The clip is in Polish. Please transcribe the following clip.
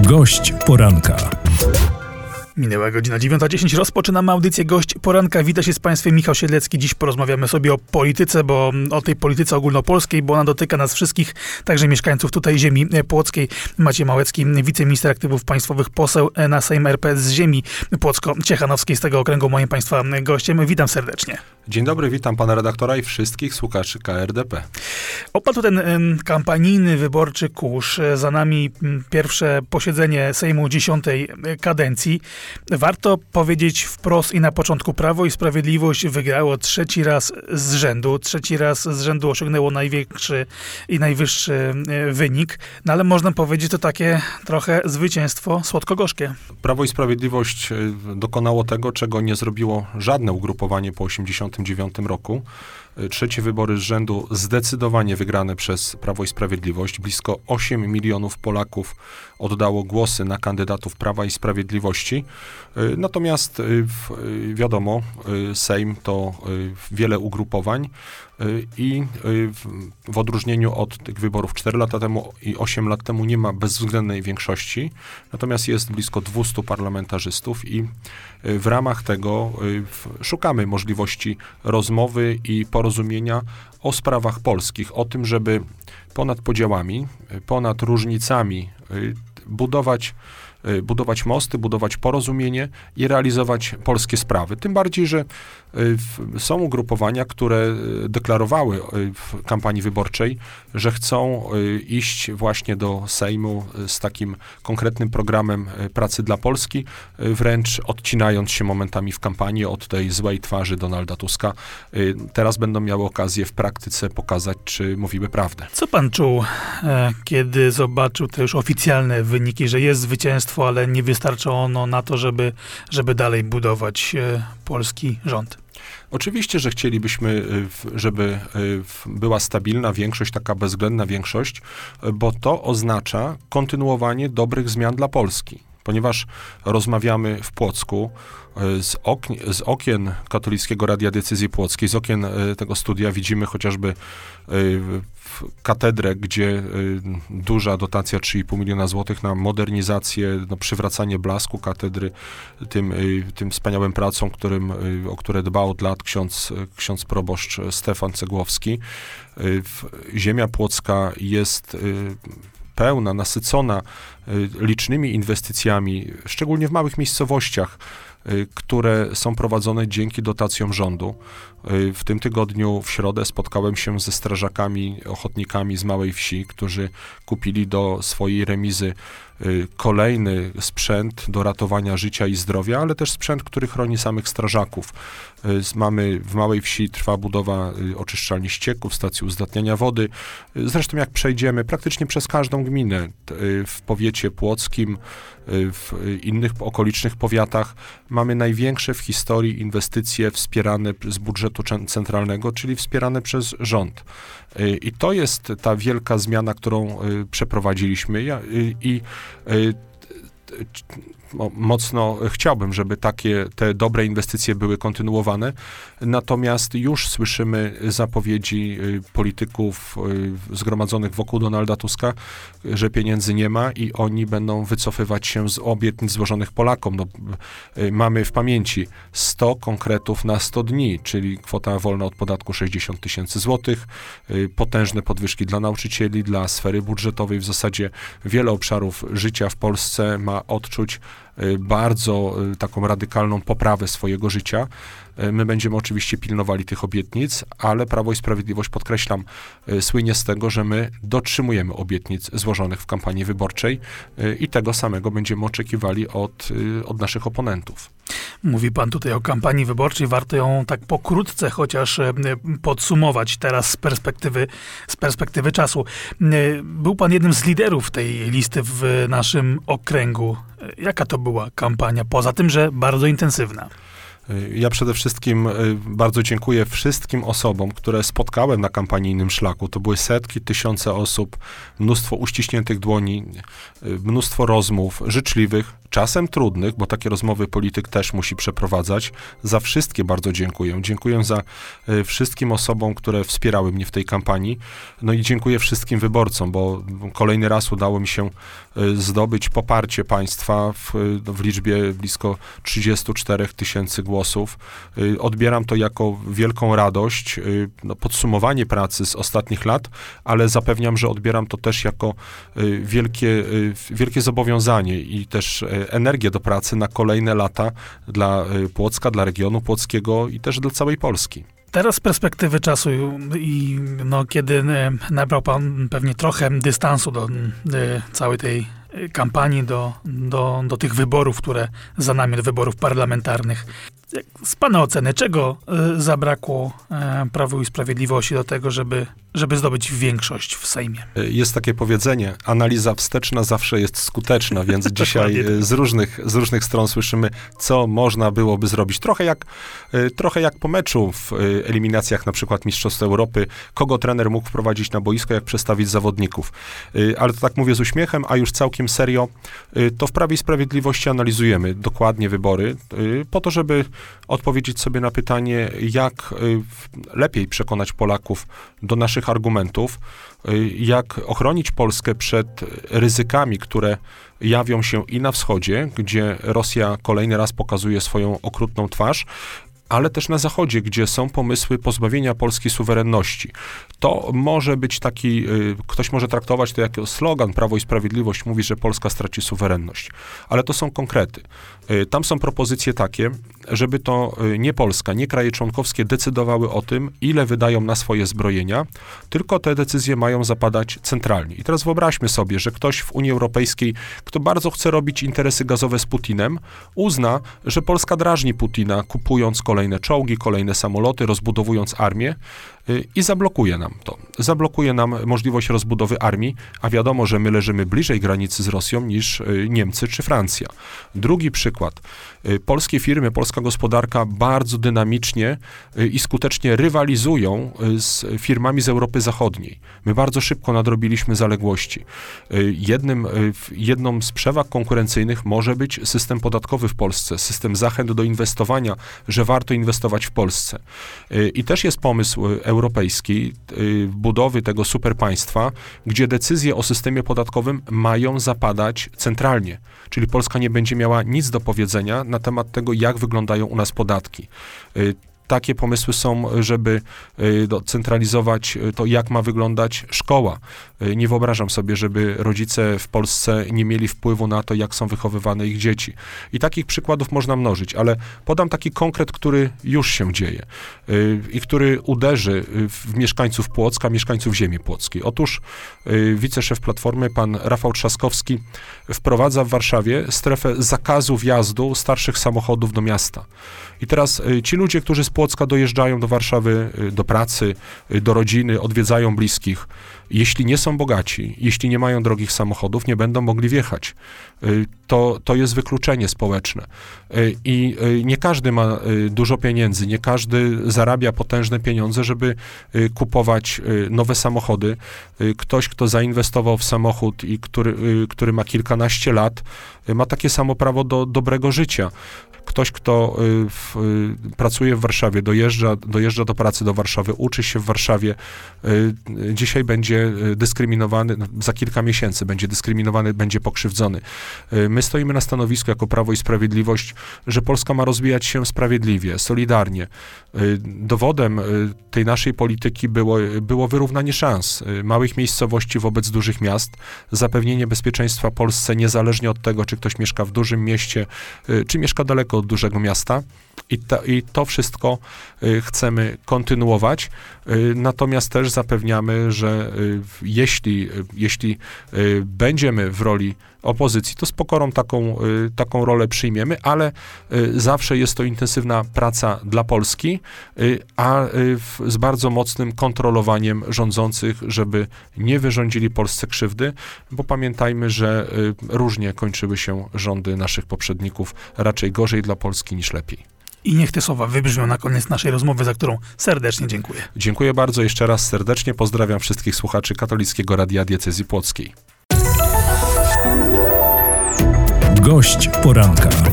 Gość poranka. Minęła godzina 9:10. Rozpoczynamy audycję Gość Poranka. Wita się z Państwem Michał Siedlecki. Dziś porozmawiamy sobie o polityce, bo o tej polityce ogólnopolskiej, bo ona dotyka nas wszystkich, także mieszkańców tutaj ziemi płockiej. Maciej Małecki, wiceminister aktywów państwowych, poseł na Sejm RP z ziemi płocko-ciechanowskiej, z tego okręgu, moim Państwa gościem. Witam serdecznie. Dzień dobry, witam pana redaktora i wszystkich słuchaczy KRDP. Opadł ten kampanijny, wyborczy kurz. Za nami pierwsze posiedzenie Sejmu 10. kadencji. Warto powiedzieć wprost i na początku, Prawo i Sprawiedliwość wygrało trzeci raz z rzędu osiągnęło największy i najwyższy wynik, no ale można powiedzieć, to takie trochę zwycięstwo słodko-gorzkie. Prawo i Sprawiedliwość dokonało tego, czego nie zrobiło żadne ugrupowanie po 1989 roku. Trzecie wybory z rzędu zdecydowanie wygrane przez Prawo i Sprawiedliwość. Blisko 8 milionów Polaków oddało głosy na kandydatów Prawa i Sprawiedliwości. Natomiast wiadomo, Sejm to wiele ugrupowań i w odróżnieniu od tych wyborów 4 lata temu i 8 lat temu nie ma bezwzględnej większości. Natomiast jest blisko 200 parlamentarzystów i w ramach tego szukamy możliwości rozmowy i porozumienia o sprawach polskich, o tym, żeby ponad podziałami, ponad różnicami budować mosty, budować porozumienie i realizować polskie sprawy. Tym bardziej, że są ugrupowania, które deklarowały w kampanii wyborczej, że chcą iść właśnie do Sejmu z takim konkretnym programem pracy dla Polski, wręcz odcinając się momentami w kampanii od tej złej twarzy Donalda Tuska. Teraz będą miały okazję w praktyce pokazać, czy mówimy prawdę. Co pan czuł, kiedy zobaczył te już oficjalne wyniki, że jest zwycięstwo, ale nie wystarczy ono na to, żeby dalej budować polski rząd? Oczywiście, że chcielibyśmy, żeby była stabilna większość, taka bezwzględna większość, bo to oznacza kontynuowanie dobrych zmian dla Polski. Ponieważ rozmawiamy w Płocku, z okien Katolickiego Radia Diecezji Płockiej, z okien tego studia widzimy chociażby katedrę, gdzie duża dotacja 3,5 miliona złotych na modernizację, na przywracanie blasku katedry, tym wspaniałym pracom, o które dbał od lat ksiądz proboszcz Stefan Cegłowski. Ziemia płocka jest pełna, nasycona licznymi inwestycjami, szczególnie w małych miejscowościach, które są prowadzone dzięki dotacjom rządu. W tym tygodniu, w środę, spotkałem się ze strażakami, ochotnikami z małej wsi, którzy kupili do swojej remizy kolejny sprzęt do ratowania życia i zdrowia, ale też sprzęt, który chroni samych strażaków. W małej wsi trwa budowa oczyszczalni ścieków, stacji uzdatniania wody. Zresztą jak przejdziemy praktycznie przez każdą gminę w powiecie płockim, w innych okolicznych powiatach, mamy największe w historii inwestycje wspierane z budżetu centralnego, czyli wspierane przez rząd. I to jest ta wielka zmiana, którą przeprowadziliśmy i mocno chciałbym, żeby te dobre inwestycje były kontynuowane, natomiast już słyszymy zapowiedzi polityków zgromadzonych wokół Donalda Tuska, że pieniędzy nie ma i oni będą wycofywać się z obietnic złożonych Polakom. Mamy w pamięci 100 konkretów na 100 dni, czyli kwota wolna od podatku 60 tysięcy złotych, potężne podwyżki dla nauczycieli, dla sfery budżetowej. W zasadzie wiele obszarów życia w Polsce ma odczuć bardzo taką radykalną poprawę swojego życia. My będziemy oczywiście pilnowali tych obietnic, ale Prawo i Sprawiedliwość, podkreślam, słynie z tego, że my dotrzymujemy obietnic złożonych w kampanii wyborczej i tego samego będziemy oczekiwali od naszych oponentów. Mówi pan tutaj o kampanii wyborczej, warto ją tak pokrótce chociaż podsumować teraz z perspektywy czasu. Był pan jednym z liderów tej listy w naszym okręgu. Jaka to była kampania, poza tym, że bardzo intensywna? Ja przede wszystkim bardzo dziękuję wszystkim osobom, które spotkałem na kampanijnym szlaku. To były setki, tysiące osób, mnóstwo uściśniętych dłoni, mnóstwo rozmów życzliwych, czasem trudnych, bo takie rozmowy polityk też musi przeprowadzać. Za wszystkie bardzo dziękuję. Dziękuję za wszystkim osobom, które wspierały mnie w tej kampanii. No i dziękuję wszystkim wyborcom, bo kolejny raz udało mi się zdobyć poparcie państwa w liczbie blisko 34 000 głosów. Odbieram to jako wielką radość, podsumowanie pracy z ostatnich lat, ale zapewniam, że odbieram to też jako wielkie zobowiązanie i też energię do pracy na kolejne lata dla Płocka, dla regionu płockiego i też dla całej Polski. Teraz z perspektywy czasu i kiedy nabrał pan pewnie trochę dystansu do całej tej kampanii, do tych wyborów, które za nami, do wyborów parlamentarnych. Z pana oceny, czego zabrakło Prawu i Sprawiedliwości do tego, żeby zdobyć większość w Sejmie? Jest takie powiedzenie, analiza wsteczna zawsze jest skuteczna, więc dzisiaj z różnych stron słyszymy, co można byłoby zrobić. Trochę jak po meczu w eliminacjach na przykład Mistrzostw Europy, kogo trener mógł wprowadzić na boisko, jak przestawić zawodników. Ale to tak mówię z uśmiechem, a już całkiem serio, to w Prawie i Sprawiedliwości analizujemy dokładnie wybory, po to, żeby odpowiedzieć sobie na pytanie, jak lepiej przekonać Polaków do naszych argumentów, jak ochronić Polskę przed ryzykami, które jawią się i na wschodzie, gdzie Rosja kolejny raz pokazuje swoją okrutną twarz, ale też na zachodzie, gdzie są pomysły pozbawienia Polski suwerenności. To może być taki, ktoś może traktować to jako slogan, Prawo i Sprawiedliwość mówi, że Polska straci suwerenność. Ale to są konkrety. Tam są propozycje takie, żeby to nie Polska, nie kraje członkowskie decydowały o tym, ile wydają na swoje zbrojenia, tylko te decyzje mają zapadać centralnie. I teraz wyobraźmy sobie, że ktoś w Unii Europejskiej, kto bardzo chce robić interesy gazowe z Putinem, uzna, że Polska drażni Putina, kupując kolejne czołgi, kolejne samoloty, rozbudowując armię i zablokuje nam to. Zablokuje nam możliwość rozbudowy armii, a wiadomo, że my leżymy bliżej granicy z Rosją niż Niemcy czy Francja. Drugi przykład. Polskie firmy, polska gospodarka bardzo dynamicznie i skutecznie rywalizują z firmami z Europy Zachodniej. My bardzo szybko nadrobiliśmy zaległości. Jedną z przewag konkurencyjnych może być system podatkowy w Polsce, system zachęt do inwestowania, że warto inwestować w Polsce. I też jest pomysł europejski budowy tego superpaństwa, gdzie decyzje o systemie podatkowym mają zapadać centralnie. Czyli Polska nie będzie miała nic do powiedzenia na temat tego, jak wyglądają u nas podatki. Takie pomysły są, żeby centralizować to, jak ma wyglądać szkoła. Nie wyobrażam sobie, żeby rodzice w Polsce nie mieli wpływu na to, jak są wychowywane ich dzieci. I takich przykładów można mnożyć, ale podam taki konkret, który już się dzieje i który uderzy w mieszkańców Płocka, mieszkańców ziemi płockiej. Otóż wiceszef Platformy, pan Rafał Trzaskowski, wprowadza w Warszawie strefę zakazu wjazdu starszych samochodów do miasta. I teraz ci ludzie, którzy z Płocka dojeżdżają do Warszawy, do pracy, do rodziny, odwiedzają bliskich, jeśli nie są bogaci, jeśli nie mają drogich samochodów, nie będą mogli wjechać. To jest wykluczenie społeczne. I nie każdy ma dużo pieniędzy, nie każdy zarabia potężne pieniądze, żeby kupować nowe samochody. Ktoś, kto zainwestował w samochód i który ma kilkanaście lat, ma takie samo prawo do dobrego życia. Ktoś, kto pracuje w Warszawie, dojeżdża do pracy do Warszawy, uczy się w Warszawie, dzisiaj będzie dyskryminowany, za kilka miesięcy będzie dyskryminowany, będzie pokrzywdzony. My stoimy na stanowisku jako Prawo i Sprawiedliwość, że Polska ma rozwijać się sprawiedliwie, solidarnie. Dowodem tej naszej polityki było wyrównanie szans małych miejscowości wobec dużych miast, zapewnienie bezpieczeństwa Polsce niezależnie od tego, czy ktoś mieszka w dużym mieście, czy mieszka daleko od dużego miasta. I to wszystko chcemy kontynuować, natomiast też zapewniamy, że jeśli będziemy w roli opozycji, to z pokorą taką rolę przyjmiemy, ale zawsze jest to intensywna praca dla Polski, a z bardzo mocnym kontrolowaniem rządzących, żeby nie wyrządzili Polsce krzywdy, bo pamiętajmy, że różnie kończyły się rządy naszych poprzedników, raczej gorzej dla Polski niż lepiej. I niech te słowa wybrzmią na koniec naszej rozmowy, za którą serdecznie dziękuję. Dziękuję bardzo, jeszcze raz serdecznie pozdrawiam wszystkich słuchaczy Katolickiego Radia Diecezji Płockiej. Gość poranka.